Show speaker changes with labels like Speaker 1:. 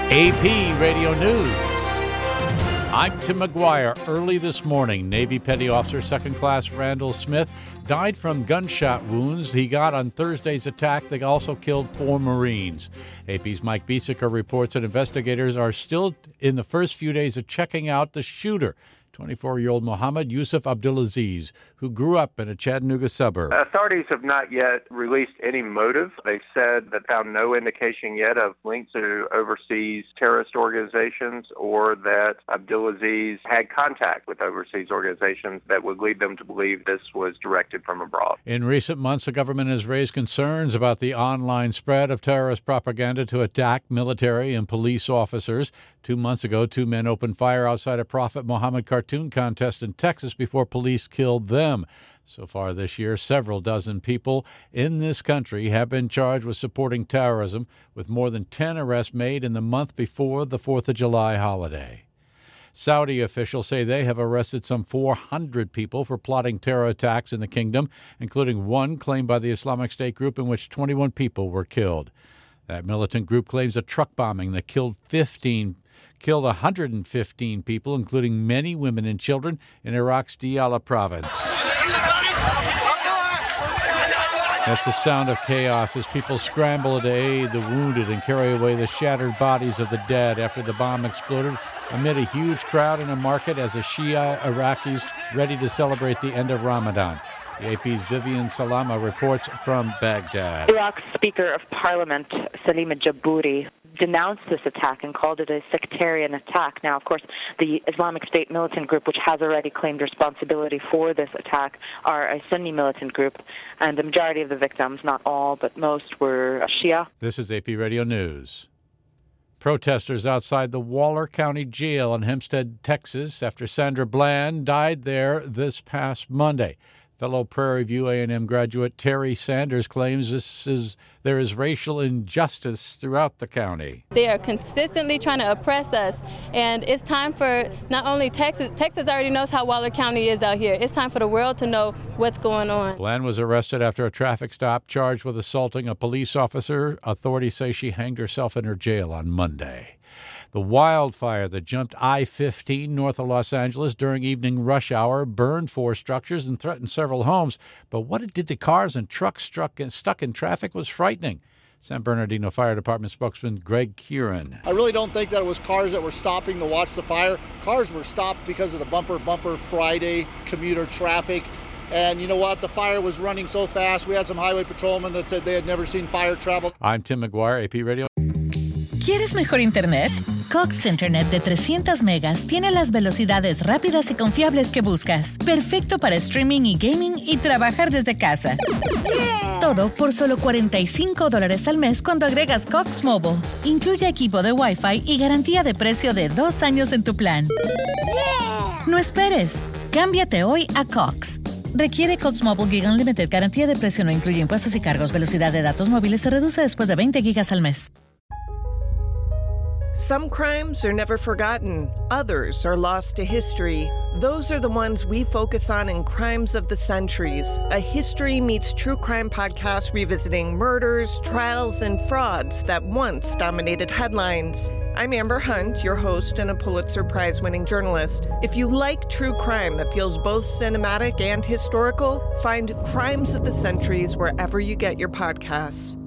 Speaker 1: AP Radio News. I'm Tim McGuire. Early this morning, Navy Petty Officer Second Class Randall Smith died from gunshot wounds he got on Thursday's attack that also killed 4 Marines. AP's Mike Biesecker reports that investigators are still in the first few days of checking out the shooter, 24-year-old Mohammed Yusuf Abdulaziz, who grew up in a Chattanooga suburb.
Speaker 2: Authorities have not yet released any motive. They've said that found no indication yet of links to overseas terrorist organizations or that Abdulaziz had contact with overseas organizations that would lead them to believe this was directed from abroad.
Speaker 1: In recent months, the government has raised concerns about the online spread of terrorist propaganda to attack military and police officers. 2 months ago, 2 men opened fire outside a Prophet Muhammad cartoon contest in Texas before police killed them. So far this year, several dozen people in this country have been charged with supporting terrorism, with more than 10 arrests made in the month before the 4th of July holiday. Saudi officials say they have arrested some 400 people for plotting terror attacks in the kingdom, including one claimed by the Islamic State group in which 21 people were killed. That militant group claims a truck bombing that killed 115 people, including many women and children, in Iraq's Diyala province. That's the sound of chaos as people scramble to aid the wounded and carry away the shattered bodies of the dead after the bomb exploded amid a huge crowd in a market as the Shia Iraqis ready to celebrate the end of Ramadan. The AP's Vivian Salama reports from Baghdad.
Speaker 3: Iraq's Speaker of Parliament, Salima Jabouri, denounced this attack and called it a sectarian attack. Now, of course, the Islamic State militant group, which has already claimed responsibility for this attack, are a Sunni militant group, and the majority of the victims, not all, but most, were Shia.
Speaker 1: This is AP Radio News. Protesters outside the Waller County Jail in Hempstead, Texas, after Sandra Bland died there this past Monday. Fellow Prairie View A&M graduate Terry Sanders claims there is racial injustice throughout the county.
Speaker 4: They are consistently trying to oppress us, and it's time for not only Texas. Texas already knows how Waller County is out here. It's time for the world to know what's going on.
Speaker 1: Bland was arrested after a traffic stop, charged with assaulting a police officer. Authorities say she hanged herself in her jail on Monday. The wildfire that jumped I-15 north of Los Angeles during evening rush hour burned 4 structures and threatened several homes. But what it did to cars and trucks stuck in traffic was frightening. San Bernardino Fire Department spokesman Greg Kieran.
Speaker 5: I really don't think that it was cars that were stopping to watch the fire. Cars were stopped because of the bumper Friday commuter traffic. And you know what? The fire was running so fast. We had some highway patrolmen that said they had never seen fire travel.
Speaker 1: I'm Tim McGuire, AP Radio.
Speaker 6: ¿Quieres mejor internet? Cox Internet de 300 megas tiene las velocidades rápidas y confiables que buscas. Perfecto para streaming y gaming y trabajar desde casa. Yeah. Todo por solo $45 al mes cuando agregas Cox Mobile. Incluye equipo de Wi-Fi y garantía de precio de 2 años en tu plan. Yeah. No esperes. Cámbiate hoy a Cox. Requiere Cox Mobile Gig Unlimited. Garantía de precio no incluye impuestos y cargos. Velocidad de datos móviles se reduce después de 20 gigas al mes.
Speaker 7: Some crimes are never forgotten. Others are lost to history. Those are the ones we focus on in Crimes of the Centuries, a history meets true crime podcast revisiting murders, trials, and frauds that once dominated headlines. I'm Amber Hunt, your host and a Pulitzer Prize-winning journalist. If you like true crime that feels both cinematic and historical, find Crimes of the Centuries wherever you get your podcasts.